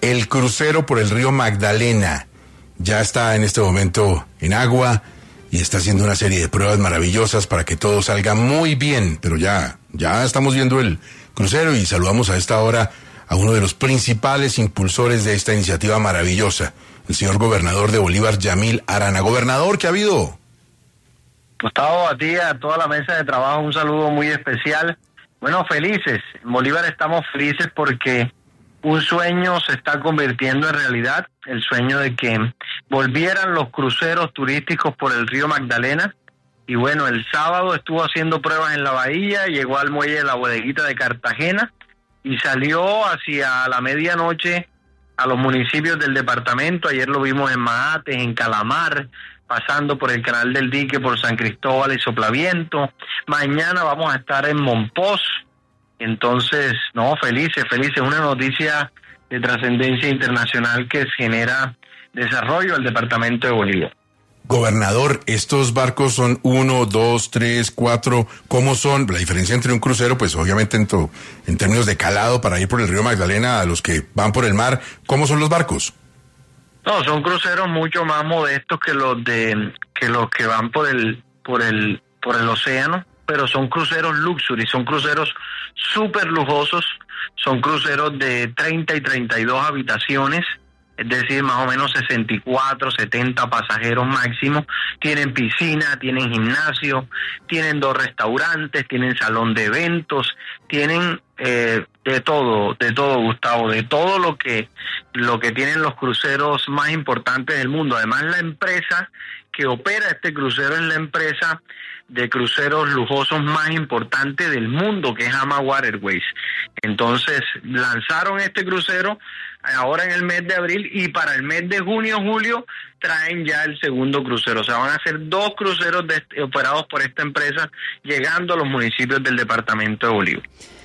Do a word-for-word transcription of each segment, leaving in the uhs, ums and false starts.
El crucero por el río Magdalena ya está en este momento en agua y está haciendo una serie de pruebas maravillosas para que todo salga muy bien. Pero ya, ya estamos viendo el crucero y saludamos a esta hora a uno de los principales impulsores de esta iniciativa maravillosa, el señor gobernador de Bolívar, Yamil Arana. Gobernador, ¿qué ha habido? Gustavo, a ti, a toda la mesa de trabajo, un saludo muy especial. Bueno, felices. En Bolívar estamos felices porque un sueño se está convirtiendo en realidad, el sueño de que volvieran los cruceros turísticos por el río Magdalena. Y bueno, el sábado estuvo haciendo pruebas en la bahía, llegó al muelle de la Bodeguita de Cartagena y salió hacia la medianoche a los municipios del departamento. Ayer lo vimos en Mahates, en Calamar, pasando por el Canal del Dique, por San Cristóbal y Soplaviento. Mañana vamos a estar en Monpós. Entonces, no, felices, felices. Una noticia de trascendencia internacional que genera desarrollo al departamento de Bolívar. Gobernador, estos barcos son uno, dos, tres, cuatro. ¿Cómo son? La diferencia entre un crucero, pues obviamente en, to, en términos de calado para ir por el río Magdalena a los que van por el mar. ¿Cómo son los barcos? No, son cruceros mucho más modestos que los de que los que van por el por el por el océano, pero son cruceros luxury, son cruceros súper lujosos, son cruceros de treinta y treinta y dos habitaciones, es decir, más o menos sesenta y cuatro, setenta pasajeros máximo. Tienen piscina, tienen gimnasio, tienen dos restaurantes, tienen salón de eventos, tienen eh, de todo, de todo, Gustavo, de todo lo que lo que tienen los cruceros más importantes del mundo. Además, la empresa que opera este crucero es la empresa de cruceros lujosos más importante del mundo, que es Ama Waterways. Entonces, lanzaron este crucero ahora en el mes de abril y para el mes de junio, julio, traen ya el segundo crucero. O sea, van a ser dos cruceros de, operados por esta empresa, llegando a los municipios del departamento de Bolívar.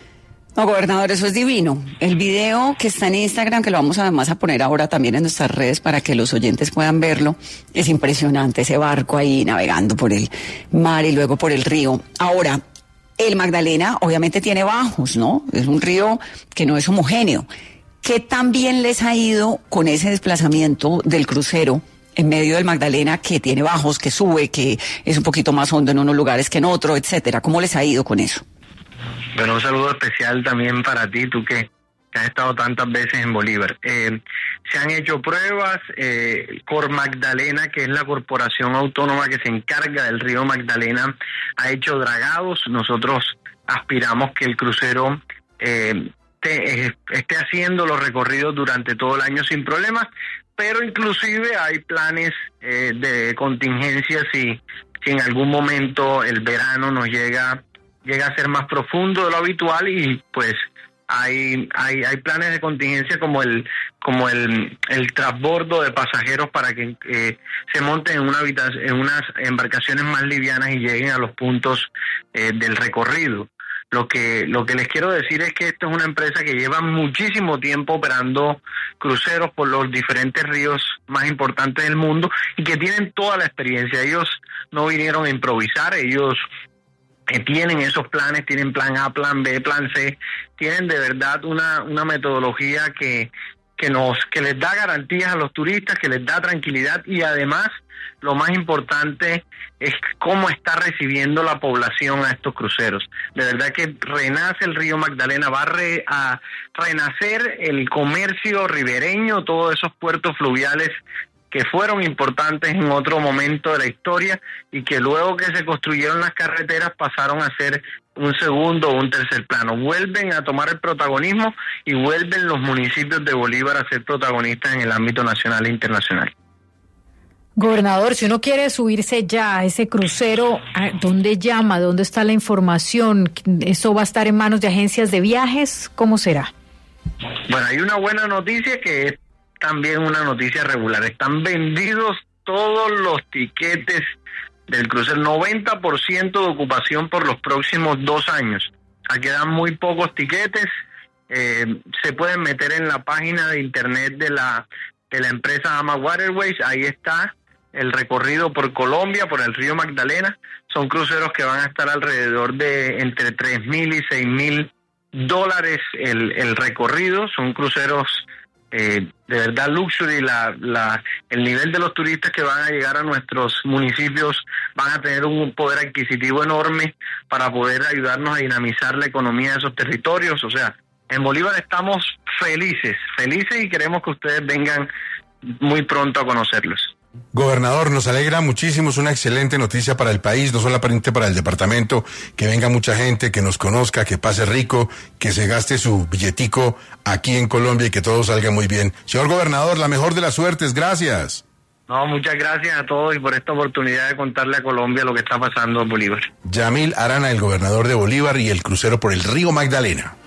No, gobernador, eso es divino. El video que está en Instagram, que lo vamos además a poner ahora también en nuestras redes para que los oyentes puedan verlo, es impresionante, ese barco ahí navegando por el mar y luego por el río. Ahora, el Magdalena obviamente tiene bajos, ¿no? Es un río que no es homogéneo. ¿Qué tan bien les ha ido con ese desplazamiento del crucero en medio del Magdalena, que tiene bajos, que sube, que es un poquito más hondo en unos lugares que en otros, etcétera? ¿Cómo les ha ido con eso? Bueno, un saludo especial también para ti, tú que, que has estado tantas veces en Bolívar. Eh, se han hecho pruebas, eh, Cor Magdalena, que es la corporación autónoma que se encarga del río Magdalena, ha hecho dragados. Nosotros aspiramos que el crucero eh, te, eh, esté haciendo los recorridos durante todo el año sin problemas, pero inclusive hay planes eh, de contingencia si, si en algún momento el verano nos llega... llega a ser más profundo de lo habitual y pues hay hay hay planes de contingencia como el como el el transbordo de pasajeros para que eh, se monten en una habitación, en unas embarcaciones más livianas y lleguen a los puntos eh, del recorrido. Lo que lo que les quiero decir es que esto es una empresa que lleva muchísimo tiempo operando cruceros por los diferentes ríos más importantes del mundo y que tienen toda la experiencia. Ellos no vinieron a improvisar, ellos que tienen esos planes, tienen plan A, plan B, plan C, tienen de verdad una una metodología que que nos que les da garantías a los turistas, que les da tranquilidad y además lo más importante es cómo está recibiendo la población a estos cruceros. De verdad que renace el río Magdalena, va a, re, a renacer el comercio ribereño, todos esos puertos fluviales que fueron importantes en otro momento de la historia y que luego que se construyeron las carreteras pasaron a ser un segundo o un tercer plano. Vuelven a tomar el protagonismo y vuelven los municipios de Bolívar a ser protagonistas en el ámbito nacional e internacional. Gobernador, si uno quiere subirse ya a ese crucero, ¿dónde llama? ¿Dónde está la información? ¿Eso va a estar en manos de agencias de viajes? ¿Cómo será? Bueno, hay una buena noticia que es también una noticia regular. Están vendidos todos los tiquetes del crucero, noventa por ciento de ocupación por los próximos dos años. Quedan muy pocos tiquetes. Eh, se pueden meter en la página de internet de la de la empresa Ama Waterways. Ahí está el recorrido por Colombia, por el río Magdalena. Son cruceros que van a estar alrededor de entre tres mil y seis mil dólares el, el recorrido. Son cruceros eh, de verdad luxury, la, la, el nivel de los turistas que van a llegar a nuestros municipios van a tener un poder adquisitivo enorme para poder ayudarnos a dinamizar la economía de esos territorios. O sea, en Bolívar estamos felices, felices y queremos que ustedes vengan muy pronto a conocerlos. Gobernador, nos alegra muchísimo, es una excelente noticia para el país, no solamente para el departamento, que venga mucha gente, que nos conozca, que pase rico, que se gaste su billetico aquí en Colombia y que todo salga muy bien. Señor gobernador, la mejor de las suertes, gracias. No, muchas gracias a todos y por esta oportunidad de contarle a Colombia lo que está pasando en Bolívar. Yamil Arana, el gobernador de Bolívar y el crucero por el río Magdalena.